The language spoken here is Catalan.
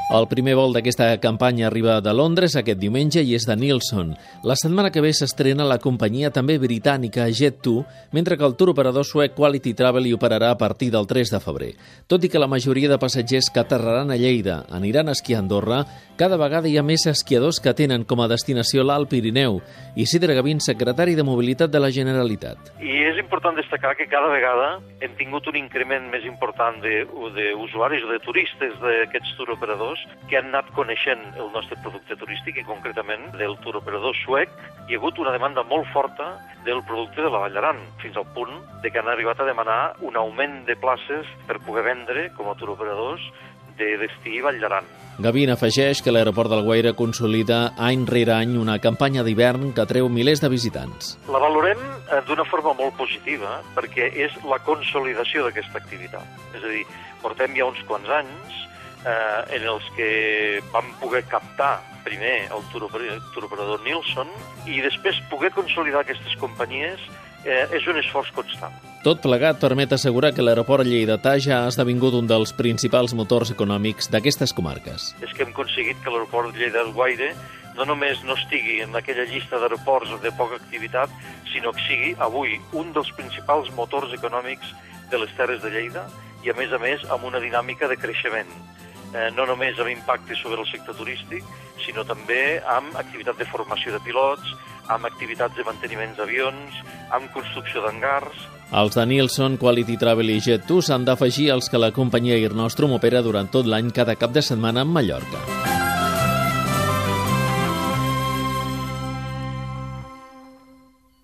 El primer vol d'aquesta campanya arriba de Londres aquest diumenge i és de Nilsson. La setmana que ve s'estrena la companyia també britànica Jet2, mentre que el tour operador suec Quality Travel hi operarà a partir del 3 de febrer. Tot i que la majoria de passatgers que aterraran a Lleida aniran a esquiar a Andorra, cada vegada hi ha més esquiadors que tenen com a destinació l'Alt Pirineu. Isidre Gavín, secretari de Mobilitat de la Generalitat. I és important destacar que cada vegada hem tingut un increment més important d'usuaris o de turistes d'aquests tour operadors que han anat coneixent el nostre producte turístic i concretament del tour operador suec. Hi ha hagut una demanda molt forta del producte de la Vall d'Aran, fins al punt de que han arribat a demanar un augment de places per poder vendre com a tour operadors de destí Vall d'Aran. Gavín afegeix que l'aeroport d'Alguaire consolida any rere any una campanya d'hivern que atreu milers de visitants. La valorem d'una forma molt positiva perquè és la consolidació d'aquesta activitat. És a dir, portem ja uns quants anys en els que vam poder captar primer el tour operador Nilsson i després poder consolidar aquestes companyies és un esforç constant. Tot plegat permet assegurar que l'aeroport lleidatà ja ha esdevingut un dels principals motors econòmics d'aquestes comarques. És que hem aconseguit que l'aeroport de Lleida-Alguaire no només no estigui en aquella llista d'aeroports de poca activitat, sinó que sigui avui un dels principals motors econòmics de les Terres de Lleida i, a més, amb una dinàmica de creixement. No només amb impacte sobre el sector turístic, sinó també amb activitat de formació de pilots, amb activitats de manteniments d'avions, amb construcció d'hangars. Els de Nilsson, Quality Travel i Jet2 s'han d'afegir als que la companyia Air Nostrum opera durant tot l'any cada cap de setmana a Mallorca.